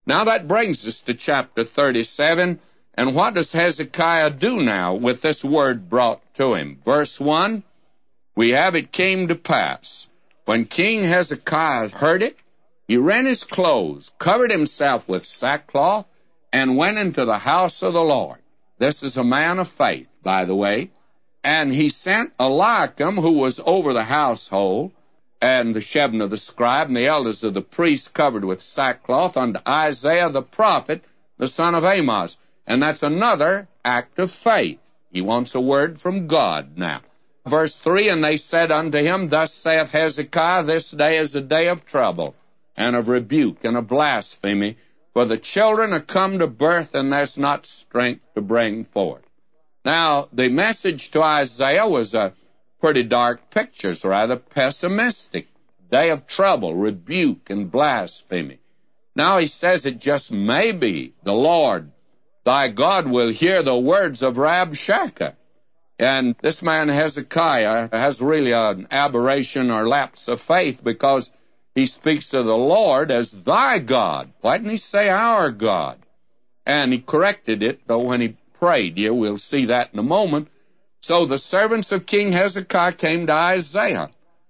Now that brings us to chapter 37, and what does Hezekiah do now with this word brought to him? Verse 1, we have, it came to pass, when King Hezekiah heard it, he rent his clothes, covered himself with sackcloth, and went into the house of the Lord. This is a man of faith, by the way. And he sent Eliakim, who was over the household, and the Shebna the scribe, and the elders of the priests covered with sackcloth, unto Isaiah the prophet, the son of Amoz. And that's another act of faith. He wants a word from God now. Verse 3, and they said unto him, Thus saith Hezekiah, this day is a day of trouble, and of rebuke, and of blasphemy, for the children are come to birth, and there's not strength to bring forth. Now, the message to Isaiah was a pretty dark picture, so rather pessimistic. Day of trouble, rebuke, and blasphemy. Now he says it just may be the Lord, thy God, will hear the words of Rabshakeh. And this man Hezekiah has really an aberration or lapse of faith, because he speaks to the Lord as thy God. Why didn't he say our God? And he corrected it, though, when he prayed. Here, we'll see that in a moment. So the servants of King Hezekiah came to Isaiah.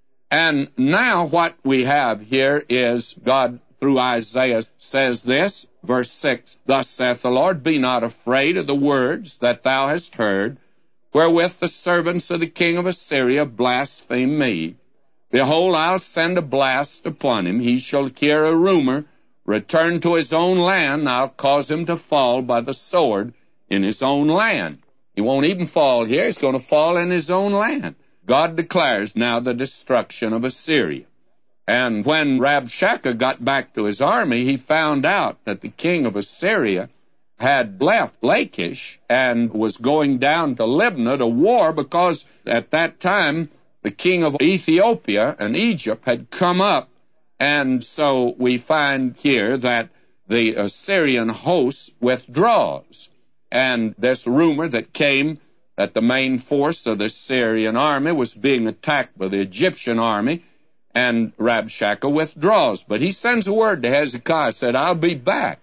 And now what we have here is God, through Isaiah, says this, verse 6, Thus saith the Lord, Be not afraid of the words that thou hast heard, wherewith the servants of the king of Assyria blaspheme me. Behold, I'll send a blast upon him. He shall hear a rumor, return to his own land. I'll cause him to fall by the sword in his own land. He won't even fall here. He's going to fall in his own land. God declares now the destruction of Assyria. And when Rabshakeh got back to his army, he found out that the king of Assyria had left Lachish and was going down to Libnah to war, because at that time the king of Ethiopia and Egypt had come up. And so we find here that the Assyrian host withdraws. And this rumor that came that the main force of the Syrian army was being attacked by the Egyptian army, and Rabshakeh withdraws. But he sends a word to Hezekiah, said, I'll be back.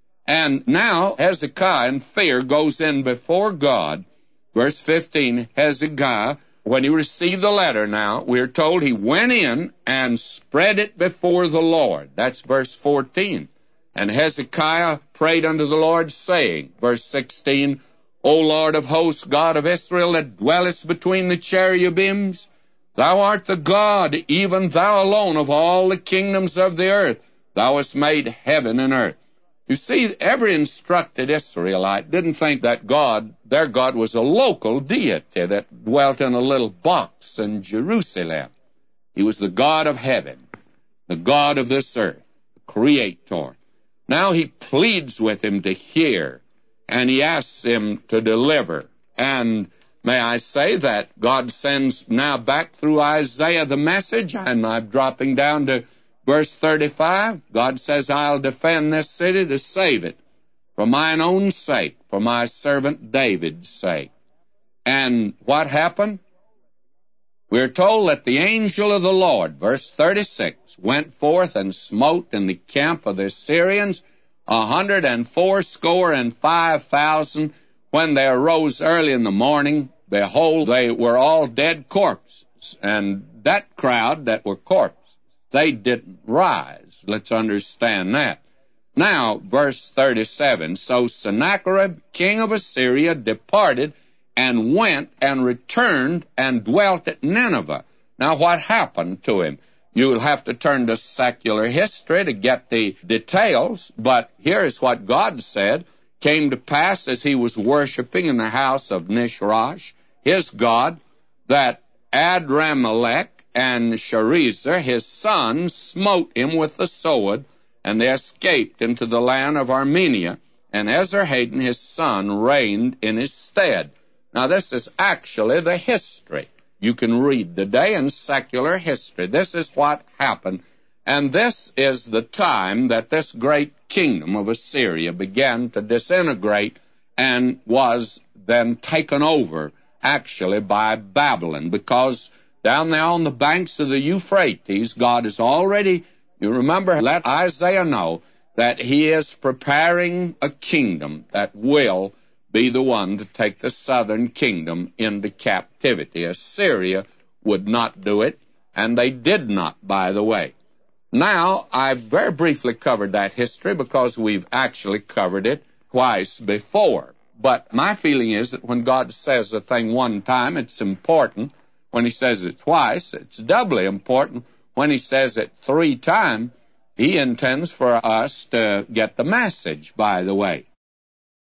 And now Hezekiah, in fear, goes in before God. Verse 15, Hezekiah, when he received the letter now, we're told he went in and spread it before the Lord. That's verse 14. And Hezekiah prayed unto the Lord, saying, verse 16, O Lord of hosts, God of Israel, that dwellest between the cherubims, thou art the God, even thou alone, of all the kingdoms of the earth. Thou hast made heaven and earth. You see, every instructed Israelite didn't think that God, their God, was a local deity that dwelt in a little box in Jerusalem. He was the God of heaven, the God of this earth, the Creator. Now he pleads with him to hear, and he asks him to deliver. And may I say that God sends now back through Isaiah the message, and I'm dropping down to verse 35, God says, I'll defend this city to save it for mine own sake, for my servant David's sake. And what happened? We're told that the angel of the Lord, verse 36, went forth and smote in the camp of the Assyrians 185,000. When they arose early in the morning, behold, they were all dead corpses. And that crowd that were corpses, they didn't rise. Let's understand that. Now, verse 37, So Sennacherib, king of Assyria, departed and went and returned and dwelt at Nineveh. Now, what happened to him? You'll have to turn to secular history to get the details, but here's what God said. Came to pass as he was worshiping in the house of Nishrosh, his god, that Adramelech and Sharezer, his son, smote him with the sword, and they escaped into the land of Armenia, and Esarhaddon, his son, reigned in his stead. Now, this is actually the history. You can read today in secular history. This is what happened, and this is the time that this great kingdom of Assyria began to disintegrate and was then taken over, actually, by Babylon, because down there on the banks of the Euphrates, God has already, you remember, let Isaiah know that he is preparing a kingdom that will be the one to take the southern kingdom into captivity. Assyria would not do it, and they did not, by the way. Now, I've very briefly covered that history because we've actually covered it twice before. But my feeling is that when God says a thing one time, it's important. When he says it twice, it's doubly important. When he says it 3 times, he intends for us to get the message, by the way.